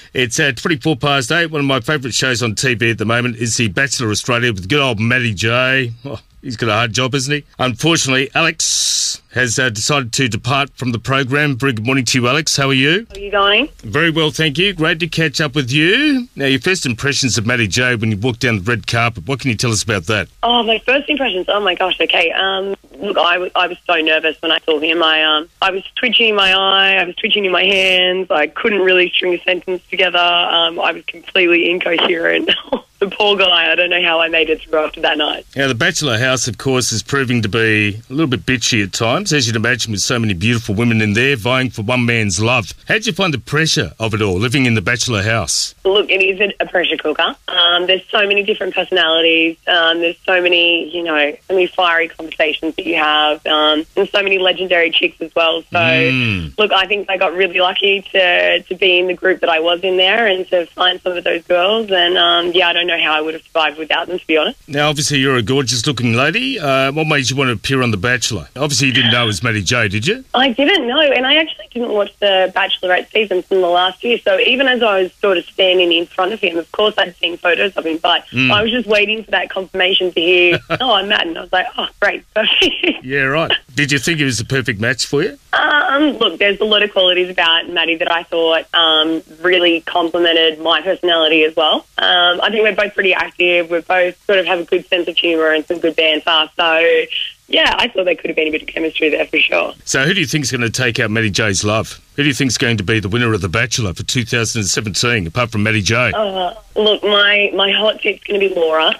It's 8:24. One of my favourite shows on TV at the moment is The Bachelor Australia with good old Matty J. Oh, he's got a hard job, isn't he? Unfortunately, Alex has decided to depart from the program. Very good morning to you, Alex. How are you? How are you going? Very well, thank you. Great to catch up with you. Now, your first impressions of Matty J when you walked down the red carpet, what can you tell us about that? Oh, my first impressions. Oh, my gosh, okay. Look, I was so nervous when I saw him. I was twitching in my eye. I was twitching in my hands. I couldn't really string a sentence together. I was completely incoherent. The poor guy, I don't know how I made it through after that night. Now, the Bachelor House, of course, is proving to be a little bit bitchy at times, as you'd imagine, with so many beautiful women in there vying for one man's love. How'd you find the pressure of it all, living in the Bachelor House? Look, it is a pressure cooker. There's so many different personalities. There's so many, so many fiery conversations that you have, and so many legendary chicks as well. So, Look, I think I got really lucky to be in the group that I was in there and to find some of those girls. And, I don't know how I would have survived without them, to be honest. Now, obviously, you're a gorgeous-looking lady. What made you want to appear on The Bachelor? Obviously, you didn't know it was Matty J, did you? I didn't know, and I actually didn't watch the Bachelorette season from the last year. So even as I was sort of standing in front of him, of course I'd seen photos of him, but I was just waiting for that confirmation to hear, oh, I'm Matt. And I was like, oh, great, perfect. Yeah, right. Did you think it was the perfect match for you? Look, there's a lot of qualities about Matty that I thought really complemented my personality as well. I think we're both pretty active. We both sort of have a good sense of humour and some good banter. So, yeah, I thought there could have been a bit of chemistry there for sure. So who do you think is going to take out Matty J's love? Who do you think is going to be the winner of The Bachelor for 2017, apart from Matty J? Look, my hot tip's going to be Laura.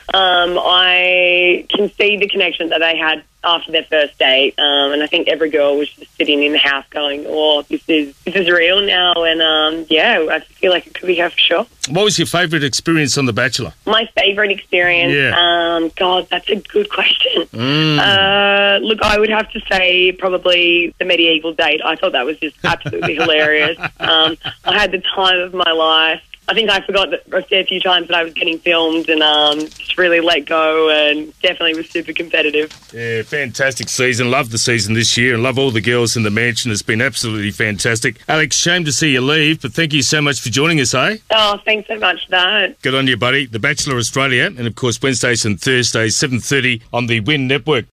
I can see the connection that they had after their first date, and I think every girl was just sitting in the house going, oh, this is real now, and I feel like it could be her for sure. What was your favourite experience on The Bachelor? My favourite experience? Yeah. God, that's a good question. Look, I would have to say probably the medieval date. I thought that was just absolutely hilarious. I had the time of my life. I think I forgot that a fair few times that I was getting filmed and just really let go and definitely was super competitive. Yeah, fantastic season. Love the season this year and love all the girls in the mansion. It's been absolutely fantastic. Alex, shame to see you leave, but thank you so much for joining us, eh? Oh, thanks so much for that. Good on you, buddy. The Bachelor Australia and, of course, Wednesdays and Thursdays, 7:30 on the WIN Network.